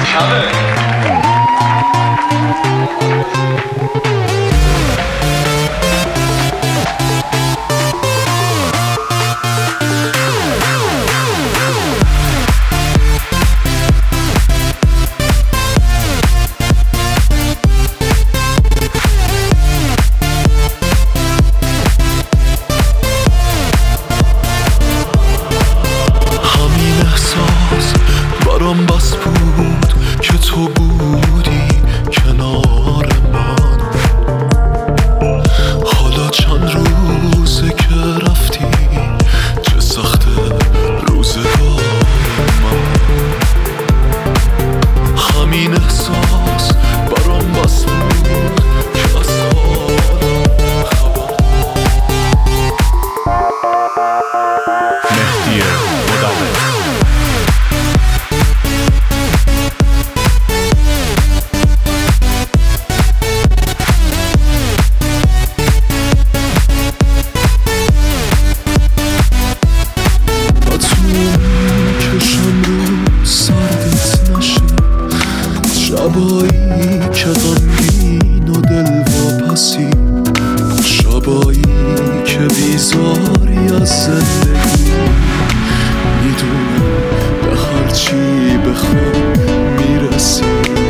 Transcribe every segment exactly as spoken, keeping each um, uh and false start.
شبایی که غمگین و دل واپسی، شبایی که بیزاری از زندگی، میدونم به هرچی بخوام میرسی.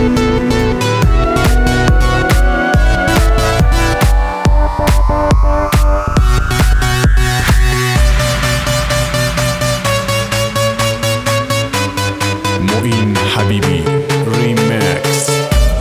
معین حبیبی ریمکس.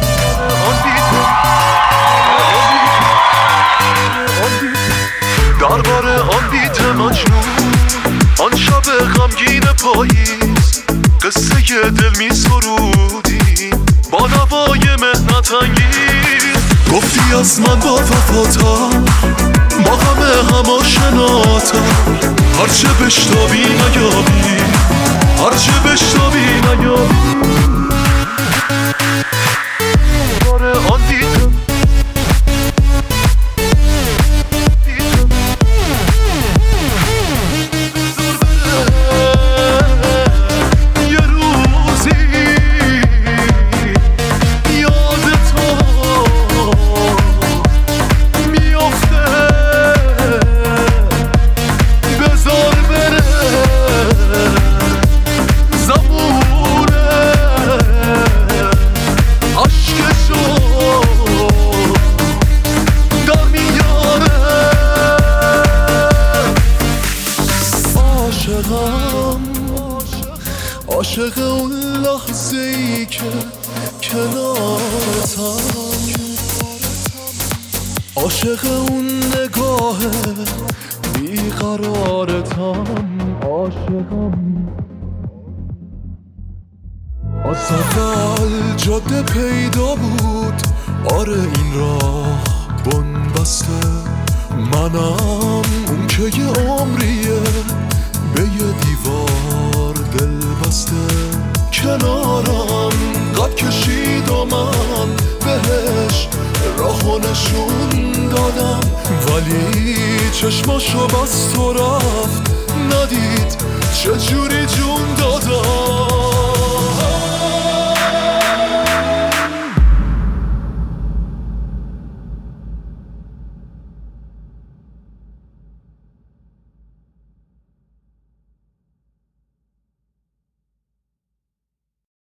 درباره آن بیت مجنون، آن شب غمگین پاییز، قصه دل می سرودی با نوای مهنت انگیز. گفتی از من با وفاتر، با همه هم آشناتر، هرچه بشتابی نیابی، هرچه بشتابی نیابی. درباره آن دیدم عاشق اون لحظه ای که کنارتم، عاشق اون نگاه بیقرارتم، عاشقم. از اول جاده پیدا بود، آره این راه بنبسته، منم اون که یه عمریه به یه دیوار دل بسته. کنارم قد کشید و من بهش راهو نشون دادم، ولی چشماشو بست و رفت، ندید چجوری جون